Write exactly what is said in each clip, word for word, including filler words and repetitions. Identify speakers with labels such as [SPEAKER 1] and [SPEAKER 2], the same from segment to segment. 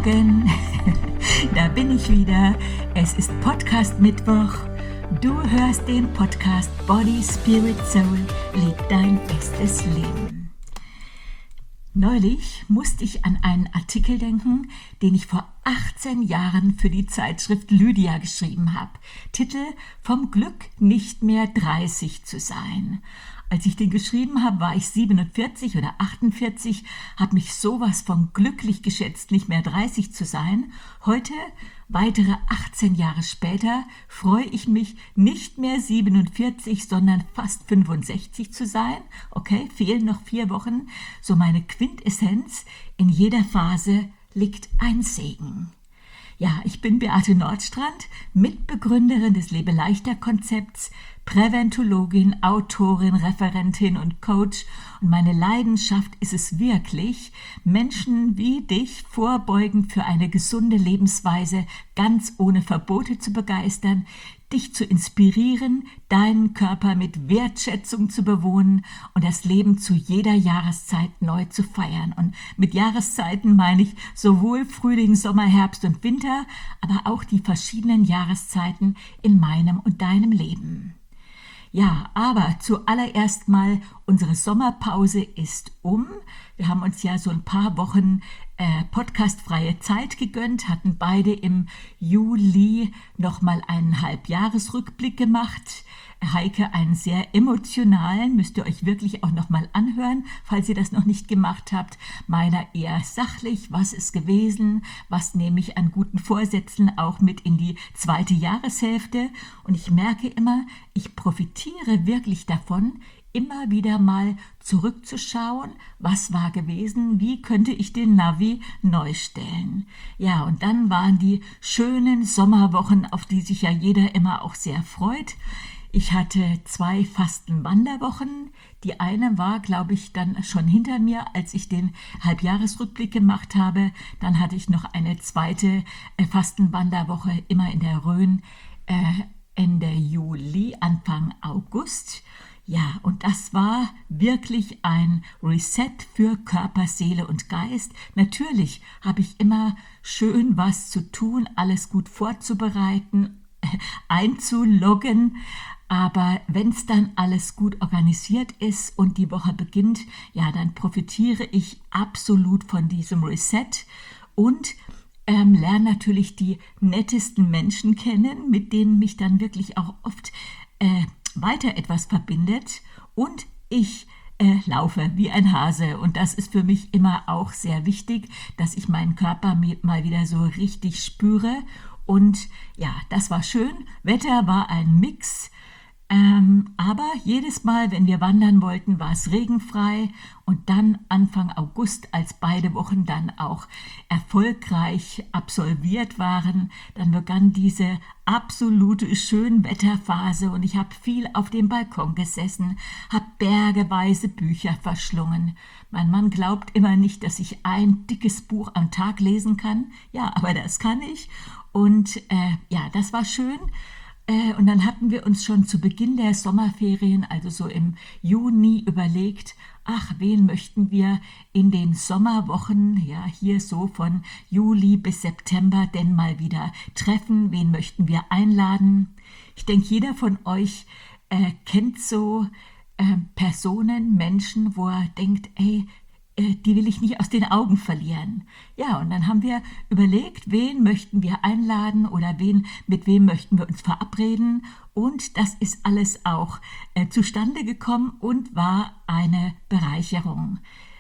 [SPEAKER 1] Morgen, da bin ich wieder. Es ist Podcast-Mittwoch. Du hörst den Podcast Body, Spirit, Soul, leb dein bestes Leben. Neulich musste ich an einen Artikel denken, den ich vor achtzehn Jahren für die Zeitschrift Lydia geschrieben habe. Titel: Vom Glück nicht mehr dreißig zu sein. Als ich den geschrieben habe, war ich siebenundvierzig oder achtundvierzig, habe mich sowas von glücklich geschätzt, nicht mehr dreißig zu sein. Heute, weitere achtzehn Jahre später, freue ich mich, nicht mehr siebenundvierzig, sondern fast fünfundsechzig zu sein. Okay, fehlen noch vier Wochen. So meine Quintessenz: In jeder Phase liegt ein Segen. Ja, ich bin Beate Nordstrand, Mitbegründerin des Lebe-Leichter-Konzepts, Präventologin, Autorin, Referentin und Coach. Und meine Leidenschaft ist es wirklich, Menschen wie dich vorbeugend für eine gesunde Lebensweise ganz ohne Verbote zu begeistern, dich zu inspirieren, deinen Körper mit Wertschätzung zu bewohnen und das Leben zu jeder Jahreszeit neu zu feiern. Und mit Jahreszeiten meine ich sowohl Frühling, Sommer, Herbst und Winter, aber auch die verschiedenen Jahreszeiten in meinem und deinem Leben. Ja, aber zuallererst mal, unsere Sommerpause ist um. Wir haben uns ja so ein paar Wochen äh, podcastfreie Zeit gegönnt, hatten beide im Juli nochmal einen Halbjahresrückblick gemacht. Heike einen sehr emotionalen, müsst ihr euch wirklich auch nochmal anhören, falls ihr das noch nicht gemacht habt. Meiner eher sachlich, was ist gewesen, was nehme ich an guten Vorsätzen auch mit in die zweite Jahreshälfte. Und ich merke immer, ich profitiere wirklich davon, immer wieder mal zurückzuschauen, was war gewesen, wie könnte ich den Navi neu stellen. Ja, und dann waren die schönen Sommerwochen, auf die sich ja jeder immer auch sehr freut. Ich hatte zwei Fastenwanderwochen. Die eine war, glaube ich, dann schon hinter mir, als ich den Halbjahresrückblick gemacht habe. Dann hatte ich noch eine zweite Fastenwanderwoche, immer in der Rhön, äh, Ende Juli, Anfang August. Ja, und das war wirklich ein Reset für Körper, Seele und Geist. Natürlich habe ich immer schön was zu tun, alles gut vorzubereiten, einzuloggen. Aber wenn es dann alles gut organisiert ist und die Woche beginnt, ja, dann profitiere ich absolut von diesem Reset und ähm, lerne natürlich die nettesten Menschen kennen, mit denen mich dann wirklich auch oft äh, weiter etwas verbindet. Und ich äh, laufe wie ein Hase. Und das ist für mich immer auch sehr wichtig, dass ich meinen Körper mal wieder so richtig spüre. Und ja, das war schön. Wetter war ein Mix. Ähm, aber jedes Mal, wenn wir wandern wollten, war es regenfrei, und dann Anfang August, als beide Wochen dann auch erfolgreich absolviert waren, dann begann diese absolute Schönwetterphase und ich habe viel auf dem Balkon gesessen, habe bergeweise Bücher verschlungen. Mein Mann glaubt immer nicht, dass ich ein dickes Buch am Tag lesen kann. Ja, aber das kann ich, und äh, ja, das war schön. Und dann hatten wir uns schon zu Beginn der Sommerferien, also so im Juni, überlegt, ach, wen möchten wir in den Sommerwochen, ja, hier so von Juli bis September denn mal wieder treffen, wen möchten wir einladen. Ich denke, jeder von euch äh, kennt so äh, Personen, Menschen, wo er denkt, ey, die will ich nicht aus den Augen verlieren. Ja, und dann haben wir überlegt, wen möchten wir einladen oder wen, mit wem möchten wir uns verabreden. Und das ist alles auch äh, zustande gekommen und war eine Bereicherung.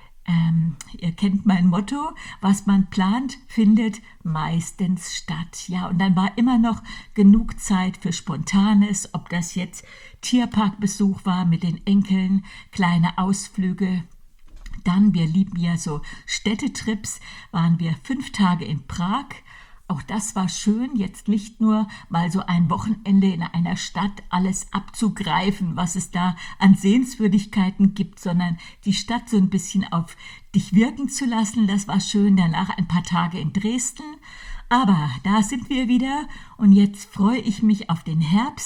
[SPEAKER 1] Ähm, ihr kennt mein Motto: Was man plant, findet meistens statt. Ja, und dann war immer noch genug Zeit für Spontanes, ob das jetzt Tierparkbesuch war mit den Enkeln, kleine Ausflüge. Dann, wir lieben ja so Städtetrips, waren wir fünf Tage in Prag. Auch das war schön, jetzt nicht nur mal so ein Wochenende in einer Stadt alles abzugreifen, was es da an Sehenswürdigkeiten gibt, sondern die Stadt so ein bisschen auf dich wirken zu lassen. Das war schön. Danach ein paar Tage in Dresden. Aber da sind wir wieder, und jetzt freue ich mich auf den Herbst.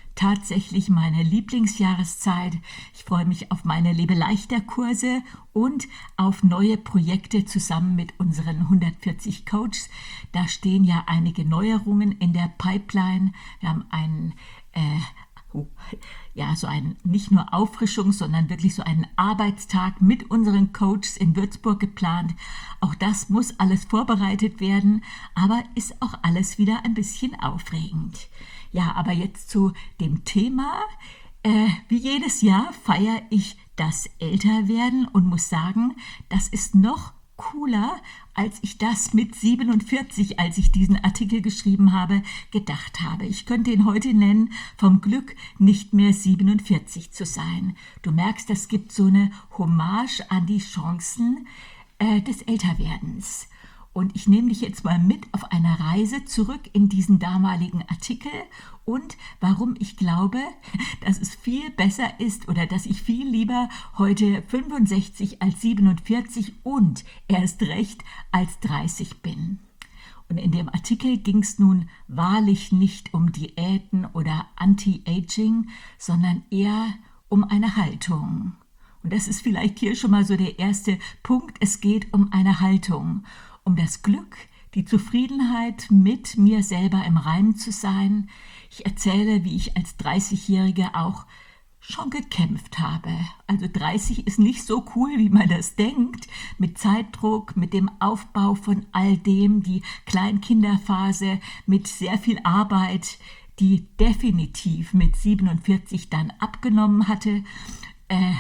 [SPEAKER 1] tatsächlich meine Lieblingsjahreszeit. Ich freue mich auf meine Lebe-leichter-Kurse und auf neue Projekte zusammen mit unseren hundertvierzig Coaches. Da stehen ja einige Neuerungen in der Pipeline. Wir haben einen äh, Oh, ja, so ein nicht nur Auffrischung, sondern wirklich so einen Arbeitstag mit unseren Coaches in Würzburg geplant. Auch das muss alles vorbereitet werden, aber ist auch alles wieder ein bisschen aufregend. Ja, aber jetzt zu dem Thema. Äh, wie jedes Jahr feiere ich das Älterwerden und muss sagen, das ist noch cooler, als ich das mit siebenundvierzig, als ich diesen Artikel geschrieben habe, gedacht habe. Ich könnte ihn heute nennen, vom Glück nicht mehr siebenundvierzig zu sein. Du merkst, es gibt so eine Hommage an die Chancen äh, des Älterwerdens. Und ich nehme dich jetzt mal mit auf eine Reise zurück in diesen damaligen Artikel und warum ich glaube, dass es viel besser ist oder dass ich viel lieber heute fünfundsechzig als siebenundvierzig und erst recht als dreißig bin. Und in dem Artikel ging es nun wahrlich nicht um Diäten oder Anti-Aging, sondern eher um eine Haltung. Und das ist vielleicht hier schon mal so der erste Punkt. Es geht um eine Haltung. Um das Glück, die Zufriedenheit, mit mir selber im Reinen zu sein. Ich erzähle, wie ich als dreißigjährige auch schon gekämpft habe. Also dreißig ist nicht so cool, wie man das denkt, mit Zeitdruck, mit dem Aufbau von all dem, die Kleinkinderphase, mit sehr viel Arbeit, die definitiv mit siebenundvierzig dann abgenommen hatte. Äh,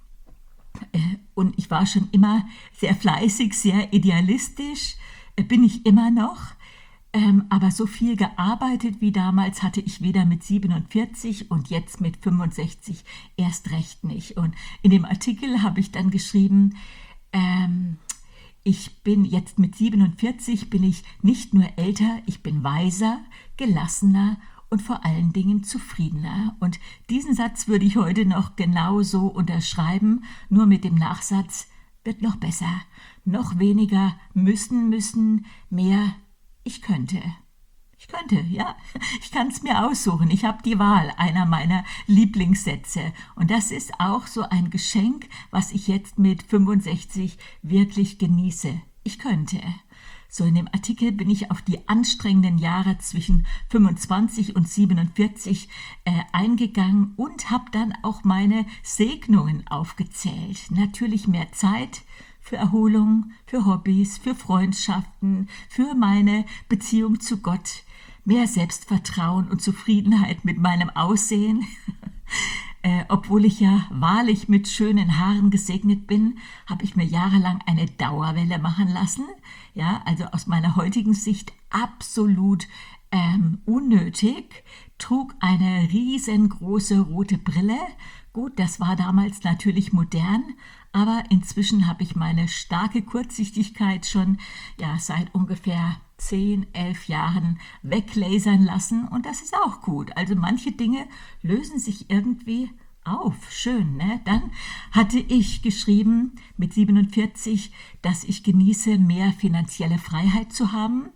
[SPEAKER 1] Und ich war schon immer sehr fleißig, sehr idealistisch, bin ich immer noch. Aber so viel gearbeitet wie damals hatte ich weder mit siebenundvierzig und jetzt mit fünfundsechzig erst recht nicht. Und in dem Artikel habe ich dann geschrieben, ähm, ich bin jetzt mit siebenundvierzig, bin ich nicht nur älter, ich bin weiser, gelassener und vor allen Dingen zufriedener. Und diesen Satz würde ich heute noch genauso unterschreiben, nur mit dem Nachsatz, wird noch besser, noch weniger müssen, müssen, mehr ich könnte. Ich könnte, ja, ich kann es mir aussuchen. Ich habe die Wahl, einer meiner Lieblingssätze. Und das ist auch so ein Geschenk, was ich jetzt mit fünfundsechzig wirklich genieße. Ich könnte. So, in dem Artikel bin ich auf die anstrengenden Jahre zwischen fünfundzwanzig und siebenundvierzig äh, eingegangen und habe dann auch meine Segnungen aufgezählt. Natürlich mehr Zeit für Erholung, für Hobbys, für Freundschaften, für meine Beziehung zu Gott, mehr Selbstvertrauen und Zufriedenheit mit meinem Aussehen. Äh, obwohl ich ja wahrlich mit schönen Haaren gesegnet bin, habe ich mir jahrelang eine Dauerwelle machen lassen. Ja, also aus meiner heutigen Sicht absolut ähm, unnötig, trug eine riesengroße rote Brille. Gut, das war damals natürlich modern, aber inzwischen habe ich meine starke Kurzsichtigkeit schon ja, seit ungefähr zehn, elf Jahren weglasern lassen und das ist auch gut. Also manche Dinge lösen sich irgendwie auf. Schön, ne? Dann hatte ich geschrieben mit siebenundvierzig, dass ich genieße, mehr finanzielle Freiheit zu haben.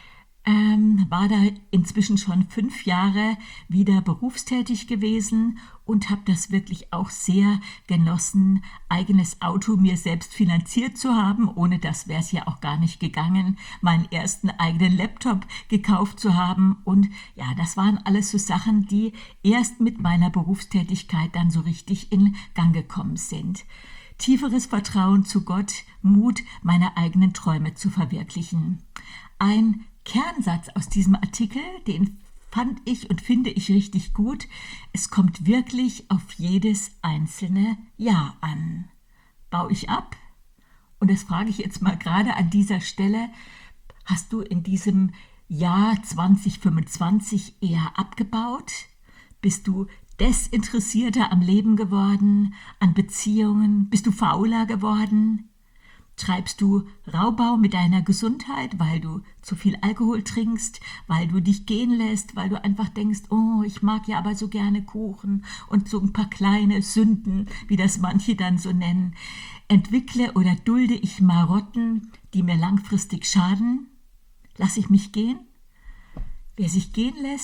[SPEAKER 1] Ähm, war da inzwischen schon fünf Jahre wieder berufstätig gewesen und habe das wirklich auch sehr genossen, eigenes Auto mir selbst finanziert zu haben. Ohne das wäre es ja auch gar nicht gegangen, meinen ersten eigenen Laptop gekauft zu haben. Und ja, das waren alles so Sachen, die erst mit meiner Berufstätigkeit dann so richtig in Gang gekommen sind. Tieferes Vertrauen zu Gott, Mut, meine eigenen Träume zu verwirklichen. Ein Kernsatz aus diesem Artikel, den fand ich und finde ich richtig gut. Es kommt wirklich auf jedes einzelne Jahr an. Baue ich ab? Und das frage ich jetzt mal gerade an dieser Stelle. Hast du in diesem Jahr zwanzig fünfundzwanzig eher abgebaut? Bist du desinteressierter am Leben geworden, an Beziehungen? Bist du fauler geworden? Treibst du Raubbau mit deiner Gesundheit, weil du zu viel Alkohol trinkst, weil du dich gehen lässt, weil du einfach denkst, oh, ich mag ja aber so gerne Kuchen und so ein paar kleine Sünden, wie das manche dann so nennen. Entwickle oder dulde ich Marotten, die mir langfristig schaden? Lass ich mich gehen? Wer sich gehen lässt,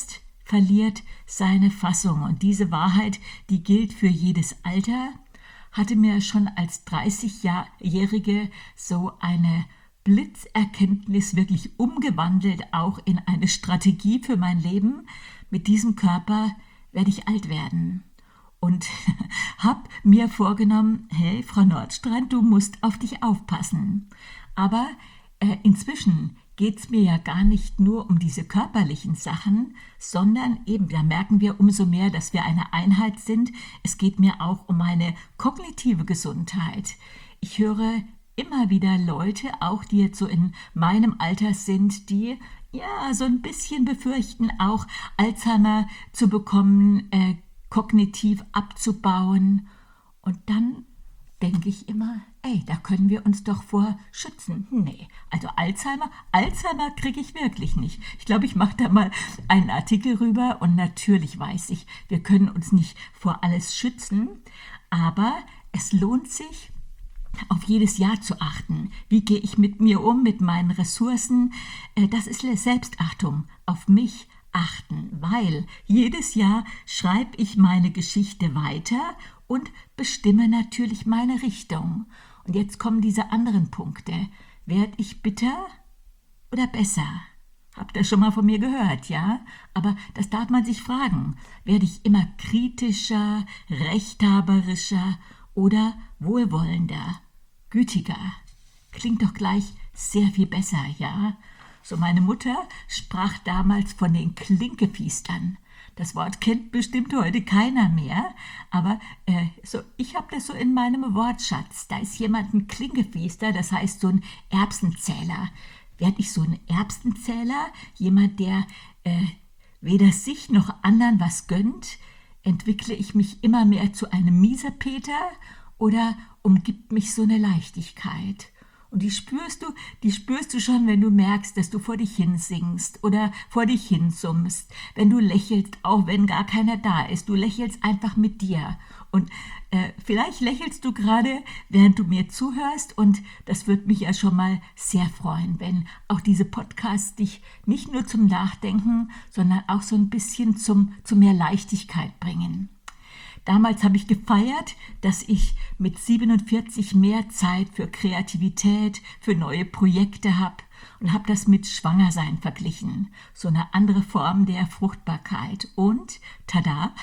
[SPEAKER 1] verliert seine Fassung. Und diese Wahrheit, die gilt für jedes Alter, hatte mir schon als dreißigjährige so eine Blitzerkenntnis wirklich umgewandelt, auch in eine Strategie für mein Leben. Mit diesem Körper werde ich alt werden. Und habe mir vorgenommen, hey, Frau Nordstrand, du musst auf dich aufpassen. Aber äh, inzwischen geht es mir ja gar nicht nur um diese körperlichen Sachen, sondern eben, da merken wir umso mehr, dass wir eine Einheit sind. Es geht mir auch um meine kognitive Gesundheit. Ich höre immer wieder Leute, auch die jetzt so in meinem Alter sind, die ja so ein bisschen befürchten, auch Alzheimer zu bekommen, äh, kognitiv abzubauen. Und dann denke ich immer, ey, da können wir uns doch vor schützen. Nee, also Alzheimer, Alzheimer kriege ich wirklich nicht. Ich glaube, ich mache da mal einen Artikel rüber und natürlich weiß ich, wir können uns nicht vor alles schützen, aber es lohnt sich, auf jedes Jahr zu achten. Wie gehe ich mit mir um, mit meinen Ressourcen? Das ist Selbstachtung, auf mich achten, weil jedes Jahr schreibe ich meine Geschichte weiter und bestimme natürlich meine Richtung. Und jetzt kommen diese anderen Punkte. Werde ich bitter oder besser? Habt ihr schon mal von mir gehört, ja? Aber das darf man sich fragen. Werde ich immer kritischer, rechthaberischer oder wohlwollender, gütiger? Klingt doch gleich sehr viel besser, ja? So, meine Mutter sprach damals von den Klinkefiestern. Das Wort kennt bestimmt heute keiner mehr, aber äh, so, ich habe das so in meinem Wortschatz. Da ist jemand ein Klinkefiester, das heißt so ein Erbsenzähler. Werde ich so ein Erbsenzähler, jemand, der äh, weder sich noch anderen was gönnt? Entwickle ich mich immer mehr zu einem Miesepeter oder umgibt mich so eine Leichtigkeit? Und die spürst du, die spürst du schon, wenn du merkst, dass du vor dich hin singst oder vor dich hin summst. Wenn du lächelst, auch wenn gar keiner da ist. Du lächelst einfach mit dir. Und äh, vielleicht lächelst du gerade, während du mir zuhörst. Und das würde mich ja schon mal sehr freuen, wenn auch diese Podcasts dich nicht nur zum Nachdenken, sondern auch so ein bisschen zum, zu mehr Leichtigkeit bringen. Damals habe ich gefeiert, dass ich mit siebenundvierzig mehr Zeit für Kreativität, für neue Projekte habe und habe das mit Schwangersein verglichen. So eine andere Form der Fruchtbarkeit. Und, tada,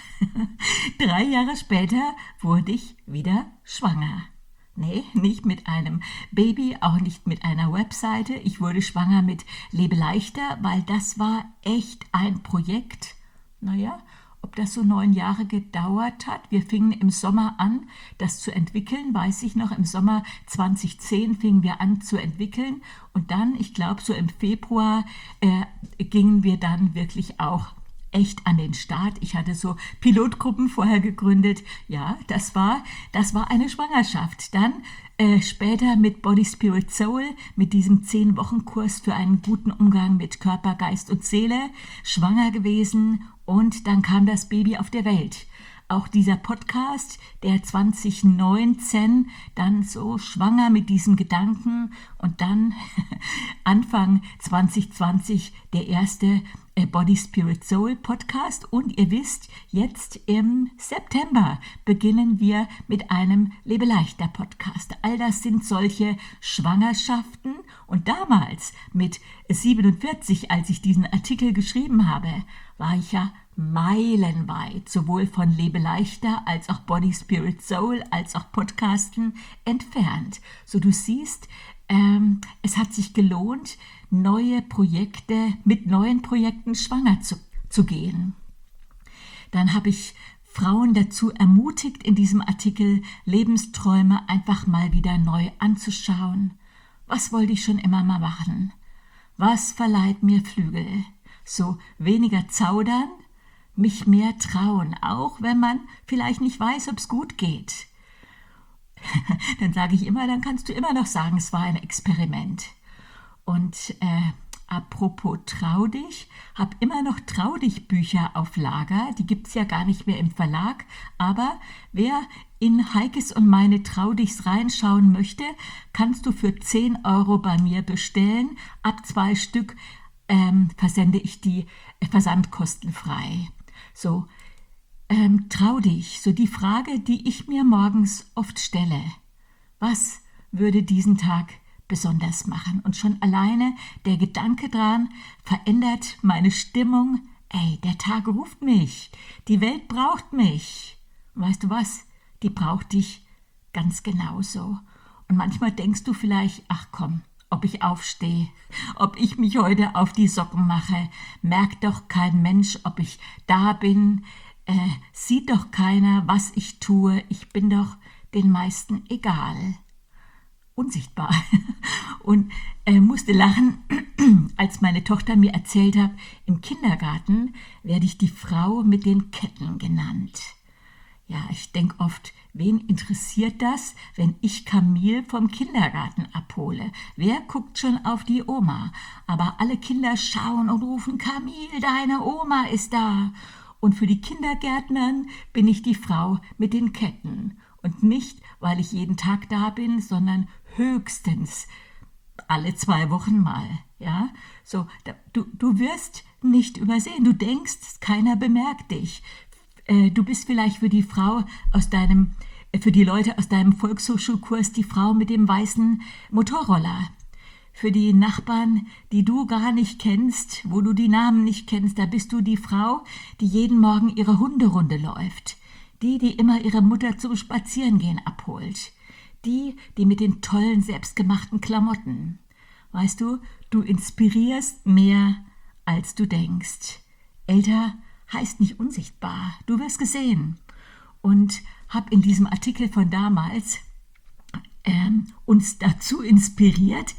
[SPEAKER 1] drei Jahre später wurde ich wieder schwanger. Nee, nicht mit einem Baby, auch nicht mit einer Webseite. Ich wurde schwanger mit Lebe leichter, weil das war echt ein Projekt. Naja, ob das so neun Jahre gedauert hat. Wir fingen im Sommer an, das zu entwickeln, weiß ich noch. Im Sommer zweitausendzehn fingen wir an zu entwickeln. Und dann, ich glaube, so im Februar äh, gingen wir dann wirklich auch echt an den Start. Ich hatte so Pilotgruppen vorher gegründet. Ja, das war, das war eine Schwangerschaft. Dann äh, später mit Body, Spirit, Soul, mit diesem zehn-Wochen-Kurs für einen guten Umgang mit Körper, Geist und Seele, schwanger gewesen. Und dann kam das Baby auf der Welt. Auch dieser Podcast, der zwanzig neunzehn dann so schwanger mit diesem Gedanken und dann Anfang zwanzig zwanzig der erste Body, Spirit, Soul Podcast. Und ihr wisst, jetzt im September beginnen wir mit einem Lebe leichter Podcast. All das sind solche Schwangerschaften. Und damals mit siebenundvierzig, als ich diesen Artikel geschrieben habe, war ich ja meilenweit, sowohl von Lebe leichter als auch Body, Spirit, Soul, als auch Podcasten entfernt. So du siehst, ähm, es hat sich gelohnt, neue Projekte, mit neuen Projekten schwanger zu, zu gehen. Dann habe ich Frauen dazu ermutigt, in diesem Artikel Lebensträume einfach mal wieder neu anzuschauen. Was wollte ich schon immer mal machen? Was verleiht mir Flügel? So weniger zaudern, mich mehr trauen, auch wenn man vielleicht nicht weiß, ob es gut geht. Dann sage ich immer, dann kannst du immer noch sagen, es war ein Experiment. Und äh, apropos trau dich, habe immer noch Trau dich Bücher auf Lager, die gibt es ja gar nicht mehr im Verlag, aber wer in Heikes und meine Trau dichs reinschauen möchte, kannst du für zehn Euro bei mir bestellen, ab zwei Stück ähm, versende ich die äh, versandkostenfrei. So, ähm, trau dich, so die Frage, die ich mir morgens oft stelle. Was würde diesen Tag besonders machen? Und schon alleine der Gedanke dran verändert meine Stimmung. Ey, der Tag ruft mich, die Welt braucht mich. Und weißt du was? Die braucht dich ganz genauso. Und manchmal denkst du vielleicht, ach komm, ob ich aufstehe, ob ich mich heute auf die Socken mache, merkt doch kein Mensch, ob ich da bin, äh, sieht doch keiner, was ich tue, ich bin doch den meisten egal. Unsichtbar. Und äh, musste lachen, als meine Tochter mir erzählt hat, im Kindergarten werde ich die Frau mit den Ketten genannt. Ja, ich denke oft, wen interessiert das, wenn ich Camille vom Kindergarten abhole? Wer guckt schon auf die Oma? Aber alle Kinder schauen und rufen, Camille, deine Oma ist da. Und für die Kindergärtnern bin ich die Frau mit den Ketten. Und nicht, weil ich jeden Tag da bin, sondern höchstens alle zwei Wochen mal. Ja, so, du, du wirst nicht übersehen. Du denkst, keiner bemerkt dich. Du bist vielleicht für die Frau aus deinem, für die Leute aus deinem Volkshochschulkurs die Frau mit dem weißen Motorroller. Für die Nachbarn, die du gar nicht kennst, wo du die Namen nicht kennst, da bist du die Frau, die jeden Morgen ihre Hunderunde läuft. Die, die immer ihre Mutter zum Spazierengehen abholt. Die, die mit den tollen, selbstgemachten Klamotten. Weißt du, du inspirierst mehr, als du denkst. Älter heißt nicht unsichtbar, du wirst gesehen. Und habe in diesem Artikel von damals ähm, uns dazu inspiriert,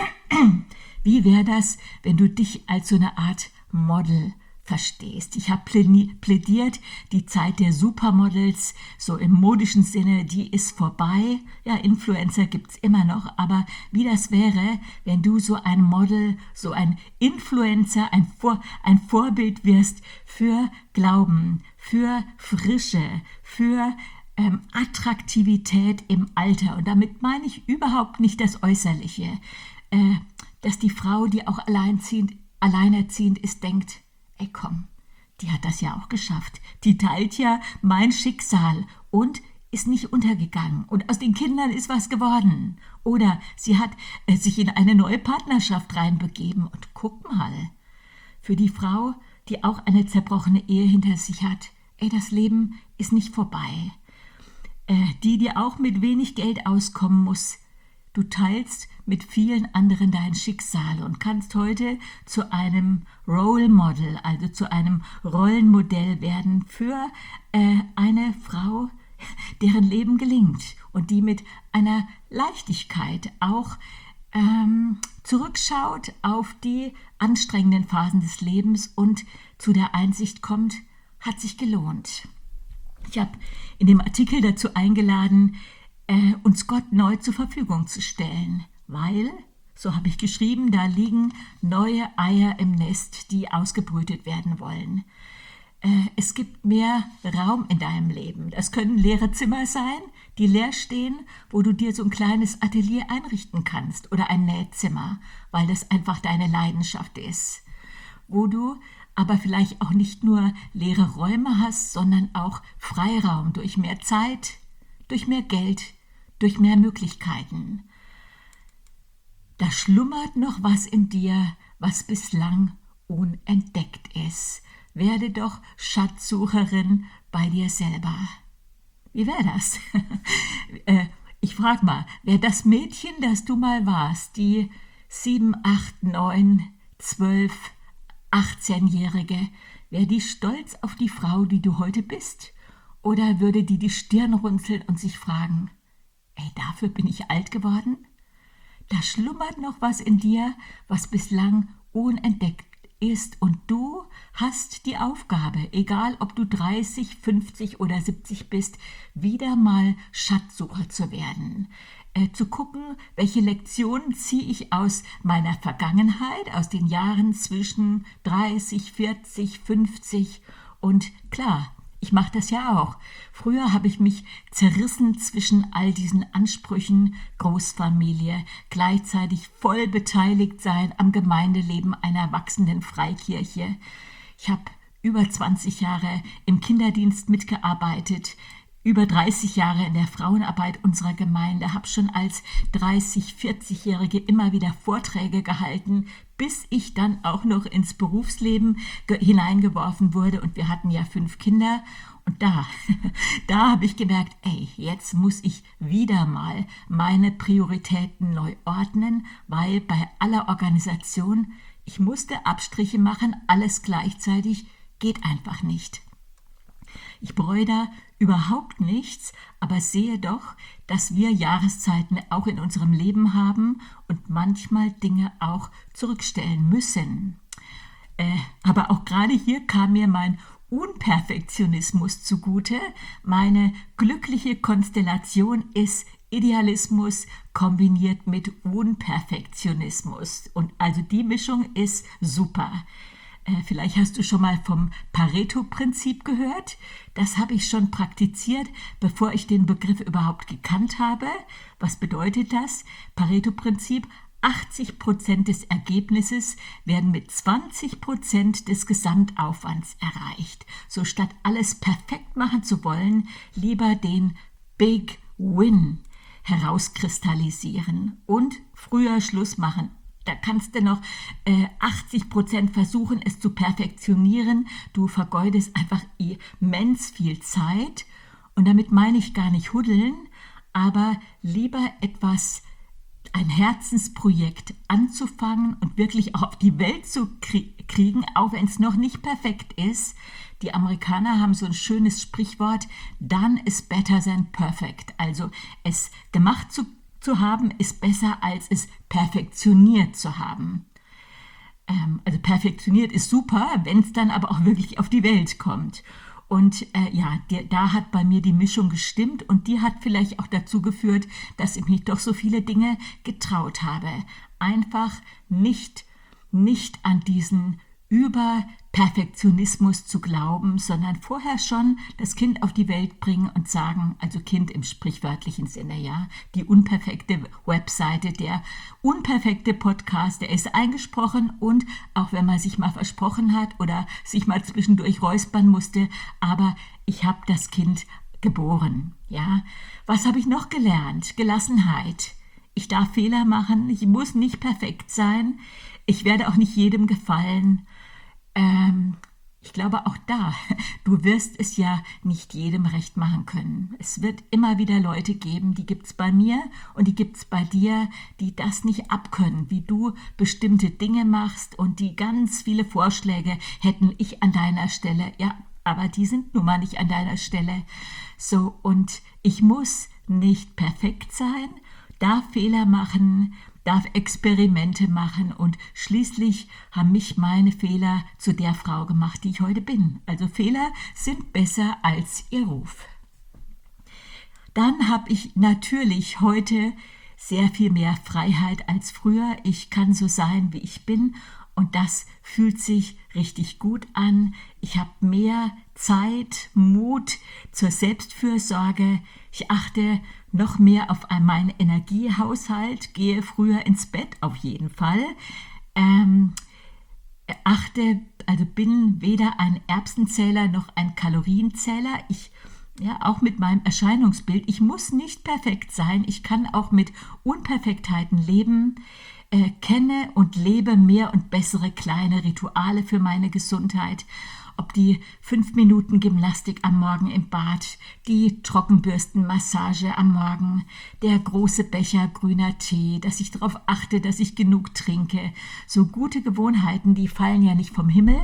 [SPEAKER 1] wie wäre das, wenn du dich als so eine Art Model verstehst. Ich habe plädiert, die Zeit der Supermodels, so im modischen Sinne, die ist vorbei. Ja, Influencer gibt's immer noch, aber wie das wäre, wenn du so ein Model, so ein Influencer, ein, Vor- ein Vorbild wirst für Glauben, für Frische, für ähm, Attraktivität im Alter. Und damit meine ich überhaupt nicht das Äußerliche, äh, dass die Frau, die auch alleinerziehend, alleinerziehend ist, denkt, ey komm, die hat das ja auch geschafft. Die teilt ja mein Schicksal und ist nicht untergegangen. Und aus den Kindern ist was geworden. Oder sie hat äh, sich in eine neue Partnerschaft reinbegeben. Und guck mal, für die Frau, die auch eine zerbrochene Ehe hinter sich hat, ey, das Leben ist nicht vorbei. Äh, die, die auch mit wenig Geld auskommen muss, du teilst mit vielen anderen dein Schicksal und kannst heute zu einem Role Model, also zu einem Rollenmodell werden für äh, eine Frau, deren Leben gelingt und die mit einer Leichtigkeit auch ähm, zurückschaut auf die anstrengenden Phasen des Lebens und zu der Einsicht kommt, hat sich gelohnt. Ich habe in dem Artikel dazu eingeladen, äh, uns Gott neu zur Verfügung zu stellen, weil, so habe ich geschrieben, da liegen neue Eier im Nest, die ausgebrütet werden wollen. Äh, es gibt mehr Raum in deinem Leben. Das können leere Zimmer sein, die leer stehen, wo du dir so ein kleines Atelier einrichten kannst oder ein Nähzimmer, weil das einfach deine Leidenschaft ist. Wo du aber vielleicht auch nicht nur leere Räume hast, sondern auch Freiraum durch mehr Zeit, durch mehr Geld, durch mehr Möglichkeiten. Da schlummert noch was in dir, was bislang unentdeckt ist. Werde doch Schatzsucherin bei dir selber. Wie wäre das? Ich frage mal, wäre das Mädchen, das du mal warst, die sieben, acht, neun, zwölf, achtzehnjährige, wäre die stolz auf die Frau, die du heute bist? Oder würde die die Stirn runzeln und sich fragen, ey, dafür bin ich alt geworden? Da schlummert noch was in dir, was bislang unentdeckt ist und du hast die Aufgabe, egal ob du dreißig, fünfzig oder siebzig bist, wieder mal Schatzsucher zu werden. Äh, zu gucken, welche Lektionen ziehe ich aus meiner Vergangenheit, aus den Jahren zwischen dreißig, vierzig, fünfzig und klar, Ich mache das ja auch. Früher habe ich mich zerrissen zwischen all diesen Ansprüchen, Großfamilie, gleichzeitig voll beteiligt sein am Gemeindeleben einer wachsenden Freikirche. Ich habe über zwanzig Jahre im Kinderdienst mitgearbeitet, über dreißig Jahre in der Frauenarbeit unserer Gemeinde, habe schon als dreißig-, vierzigjährige immer wieder Vorträge gehalten, bis ich dann auch noch ins Berufsleben ge- hineingeworfen wurde. Und wir hatten ja fünf Kinder. Und da, da habe ich gemerkt, ey, jetzt muss ich wieder mal meine Prioritäten neu ordnen, weil bei aller Organisation, ich musste Abstriche machen, alles gleichzeitig geht einfach nicht. Ich bereue da überhaupt nichts, aber sehe doch, dass wir Jahreszeiten auch in unserem Leben haben und manchmal Dinge auch zurückstellen müssen. Äh, aber auch gerade hier kam mir mein Unperfektionismus zugute. Meine glückliche Konstellation ist Idealismus kombiniert mit Unperfektionismus. Und also die Mischung ist super. Vielleicht hast du schon mal vom Pareto-Prinzip gehört. Das habe ich schon praktiziert, bevor ich den Begriff überhaupt gekannt habe. Was bedeutet das? Pareto-Prinzip: achtzig Prozent des Ergebnisses werden mit zwanzig Prozent des Gesamtaufwands erreicht. So statt alles perfekt machen zu wollen, lieber den Big Win herauskristallisieren und früher Schluss machen. Da kannst du noch äh, achtzig Prozent versuchen, es zu perfektionieren. Du vergeudest einfach immens viel Zeit. Und damit meine ich gar nicht huddeln, aber lieber etwas, ein Herzensprojekt anzufangen und wirklich auch auf die Welt zu krie- kriegen, auch wenn es noch nicht perfekt ist. Die Amerikaner haben so ein schönes Sprichwort: Done is better than perfect. Also es gemacht zu zu haben ist besser, als es perfektioniert zu haben. Ähm, also perfektioniert ist super, wenn es dann aber auch wirklich auf die Welt kommt. Und äh, ja, der, da hat bei mir die Mischung gestimmt und die hat vielleicht auch dazu geführt, dass ich mich doch so viele Dinge getraut habe. Einfach nicht, nicht an diesen Überperfektionismus zu glauben, sondern vorher schon das Kind auf die Welt bringen und sagen, also Kind im sprichwörtlichen Sinne, ja, die unperfekte Webseite, der unperfekte Podcast, der ist eingesprochen und auch wenn man sich mal versprochen hat oder sich mal zwischendurch räuspern musste, aber ich habe das Kind geboren, ja. Was habe ich noch gelernt? Gelassenheit. Ich darf Fehler machen, ich muss nicht perfekt sein, ich werde auch nicht jedem gefallen. Ähm, ich glaube auch da, du wirst es ja nicht jedem recht machen können. Es wird immer wieder Leute geben, die gibt es bei mir und die gibt es bei dir, die das nicht abkönnen, wie du bestimmte Dinge machst und die ganz viele Vorschläge hätten, ich an deiner Stelle. Ja, aber die sind nun mal nicht an deiner Stelle. So, und ich muss nicht perfekt sein, darf Fehler machen, darf Experimente machen und schließlich haben mich meine Fehler zu der Frau gemacht, die ich heute bin. Also Fehler sind besser als ihr Ruf. Dann habe ich natürlich heute sehr viel mehr Freiheit als früher. Ich kann so sein, wie ich bin und das fühlt sich richtig gut an. Ich habe mehr Zeit, Mut zur Selbstfürsorge. Ich achte noch mehr auf meinen Energiehaushalt, gehe früher ins Bett auf jeden Fall. Ähm, achte, also bin weder ein Erbsenzähler noch ein Kalorienzähler. Ich, ja, auch mit meinem Erscheinungsbild, ich muss nicht perfekt sein. Ich kann auch mit Unperfektheiten leben. Äh, kenne und lebe mehr und bessere kleine Rituale für meine Gesundheit. Ob die fünf Minuten Gymnastik am Morgen im Bad, die Trockenbürstenmassage am Morgen, der große Becher grüner Tee, dass ich darauf achte, dass ich genug trinke. So gute Gewohnheiten, die fallen ja nicht vom Himmel.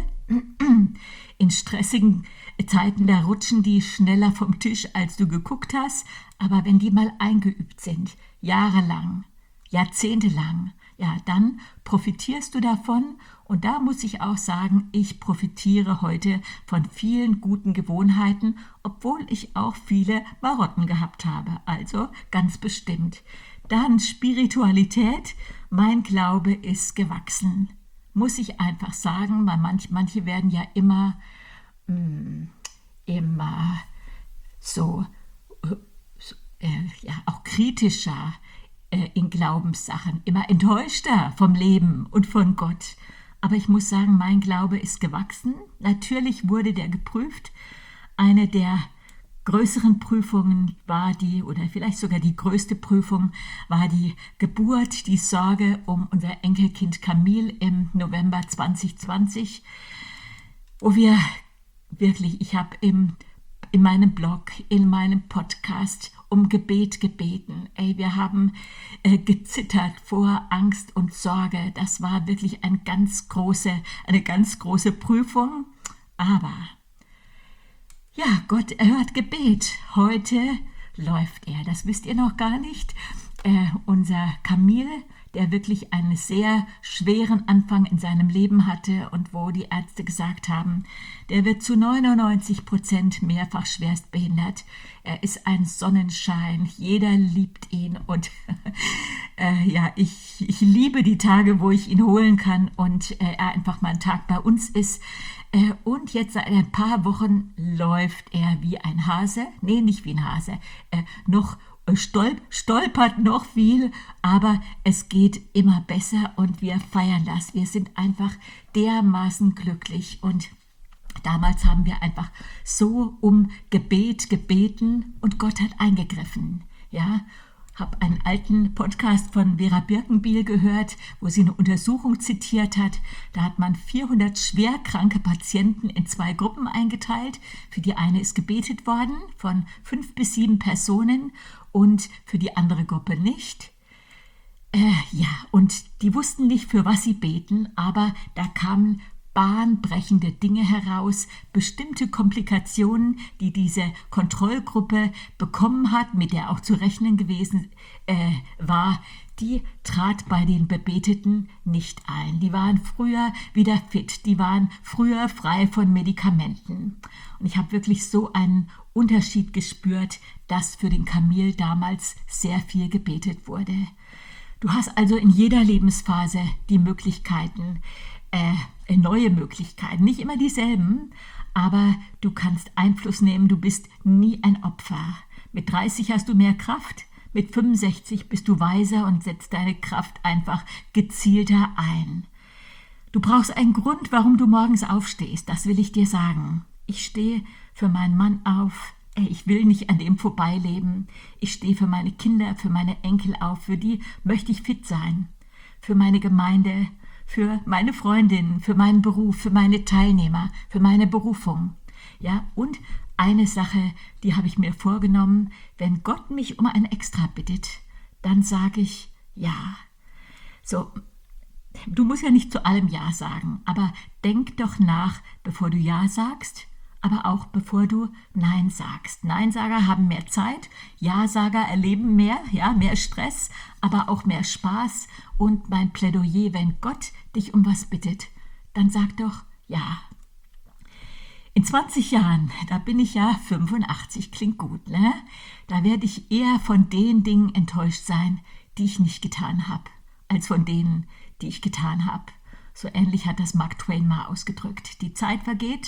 [SPEAKER 1] In stressigen Zeiten, da rutschen die schneller vom Tisch, als du geguckt hast. Aber wenn die mal eingeübt sind, jahrelang, jahrzehntelang, ja, dann profitierst du davon. Und da muss ich auch sagen, ich profitiere heute von vielen guten Gewohnheiten, obwohl ich auch viele Marotten gehabt habe. Also ganz bestimmt. Dann Spiritualität. Mein Glaube ist gewachsen. Muss ich einfach sagen, weil manch, manche werden ja immer mh, immer so, so äh, ja, auch kritischer äh, in Glaubenssachen, immer enttäuschter vom Leben und von Gott. Aber ich muss sagen, mein Glaube ist gewachsen. Natürlich wurde der geprüft. Eine der größeren Prüfungen war die, oder vielleicht sogar die größte Prüfung, war die Geburt, die Sorge um unser Enkelkind Camille im November zwanzig zwanzig, wo wir wirklich, ich habe im, in meinem Blog, in meinem Podcast um Gebet gebeten. Ey, wir haben äh, gezittert vor Angst und Sorge. Das war wirklich ein ganz große, eine ganz große Prüfung. Aber ja, Gott erhört Gebet. Heute läuft er. Das wisst ihr noch gar nicht. Äh, unser Camille, der wirklich einen sehr schweren Anfang in seinem Leben hatte und wo die Ärzte gesagt haben, der wird zu neunundneunzig Prozent mehrfach schwerstbehindert. Er ist ein Sonnenschein. Jeder liebt ihn. Und äh, ja, ich, ich liebe die Tage, wo ich ihn holen kann und äh, er einfach mal einen Tag bei uns ist. Und jetzt seit ein paar Wochen läuft er wie ein Hase. Nee, nicht wie ein Hase. Äh, noch stolp, stolpert noch viel, aber es geht immer besser und wir feiern das. Wir sind einfach dermaßen glücklich. Und damals haben wir einfach so um Gebet gebeten und Gott hat eingegriffen. Ja, habe einen alten Podcast von Vera Birkenbiel gehört, wo sie eine Untersuchung zitiert hat. Da hat man vierhundert schwerkranke Patienten in zwei Gruppen eingeteilt. Für die eine ist gebetet worden von fünf bis sieben Personen und für die andere Gruppe nicht. Äh, ja, und die wussten nicht, für was sie beten, aber da kamen bahnbrechende Dinge heraus, bestimmte Komplikationen, die diese Kontrollgruppe bekommen hat, mit der auch zu rechnen gewesen äh, war, die trat bei den Bebeteten nicht ein. Die waren früher wieder fit, die waren früher frei von Medikamenten. Und ich habe wirklich so einen Unterschied gespürt, dass für den Camille damals sehr viel gebetet wurde. Du hast also in jeder Lebensphase die Möglichkeiten, äh, neue Möglichkeiten, nicht immer dieselben, aber du kannst Einfluss nehmen, du bist nie ein Opfer. Mit dreißig hast du mehr Kraft, mit fünfundsechzig bist du weiser und setzt deine Kraft einfach gezielter ein. Du brauchst einen Grund, warum du morgens aufstehst, das will ich dir sagen. Ich stehe für meinen Mann auf, ich will nicht an dem vorbeileben, ich stehe für meine Kinder, für meine Enkel auf, für die möchte ich fit sein, für meine Gemeinde, für meine Freundinnen, für meinen Beruf, für meine Teilnehmer, für meine Berufung. Ja, und eine Sache, die habe ich mir vorgenommen, wenn Gott mich um ein Extra bittet, dann sage ich ja. So, du musst ja nicht zu allem Ja sagen, aber denk doch nach, bevor du Ja sagst, aber auch bevor du Nein sagst. Neinsager haben mehr Zeit, Ja-Sager erleben mehr, ja, mehr Stress, aber auch mehr Spaß. Und mein Plädoyer, wenn Gott dich um was bittet, dann sag doch Ja. In zwanzig Jahren, da bin ich ja fünfundachtzig, klingt gut, ne? Da werde ich eher von den Dingen enttäuscht sein, die ich nicht getan habe, als von denen, die ich getan habe. So ähnlich hat das Mark Twain mal ausgedrückt. Die Zeit vergeht,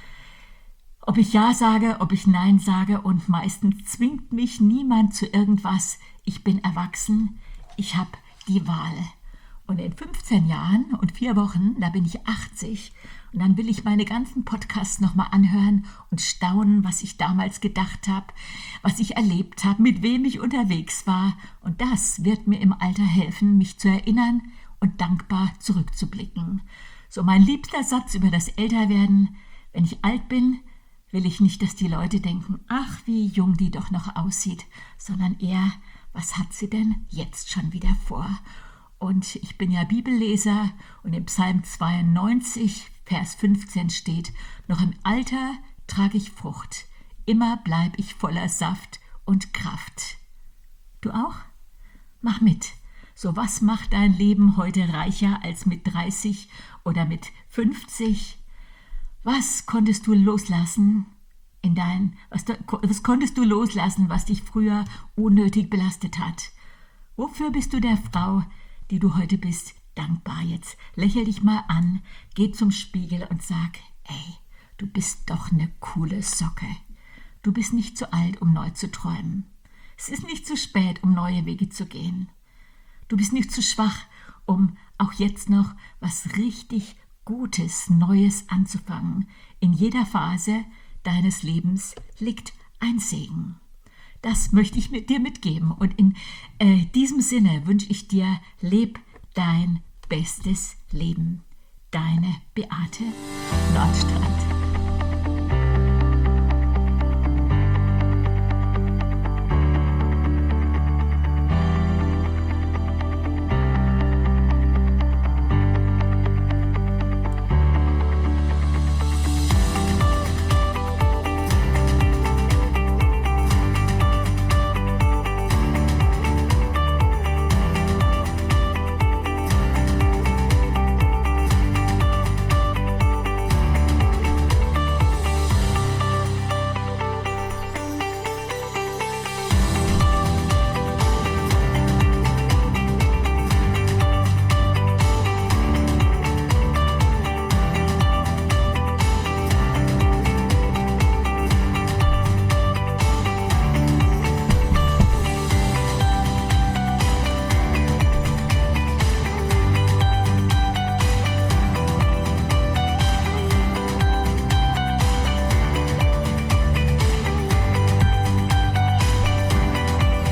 [SPEAKER 1] ob ich Ja sage, ob ich Nein sage, und meistens zwingt mich niemand zu irgendwas. Ich bin erwachsen, ich habe die Wahl. Und in fünfzehn Jahren und vier Wochen, da bin ich achtzig, und dann will ich meine ganzen Podcasts nochmal anhören und staunen, was ich damals gedacht habe, was ich erlebt habe, mit wem ich unterwegs war. Und das wird mir im Alter helfen, mich zu erinnern und dankbar zurückzublicken. So mein liebster Satz über das Älterwerden: Wenn ich alt bin, will ich nicht, dass die Leute denken, ach, wie jung die doch noch aussieht, sondern eher, was hat sie denn jetzt schon wieder vor? Und ich bin ja Bibelleser, und im Psalm zweiundneunzig, Vers fünfzehn steht, noch im Alter trage ich Frucht, immer bleib ich voller Saft und Kraft. Du auch? Mach mit. So, was macht dein Leben heute reicher als mit dreißig oder mit fünfzig? Was konntest du loslassen in dein, was, was konntest du loslassen, was dich früher unnötig belastet hat? Wofür bist du der Frau, die du heute bist, dankbar? Jetzt lächel dich mal an, geh zum Spiegel und sag, ey, Du bist doch eine coole Socke. Du bist nicht zu alt, um neu zu träumen. Es ist nicht zu spät, um neue Wege zu gehen. Du bist nicht zu schwach, um auch jetzt noch was richtig Gutes, Neues anzufangen. In jeder Phase deines Lebens liegt ein Segen. Das möchte ich mit dir mitgeben. Und in äh, diesem Sinne wünsche ich dir, leb dein bestes Leben. Deine Beate Nordstrand.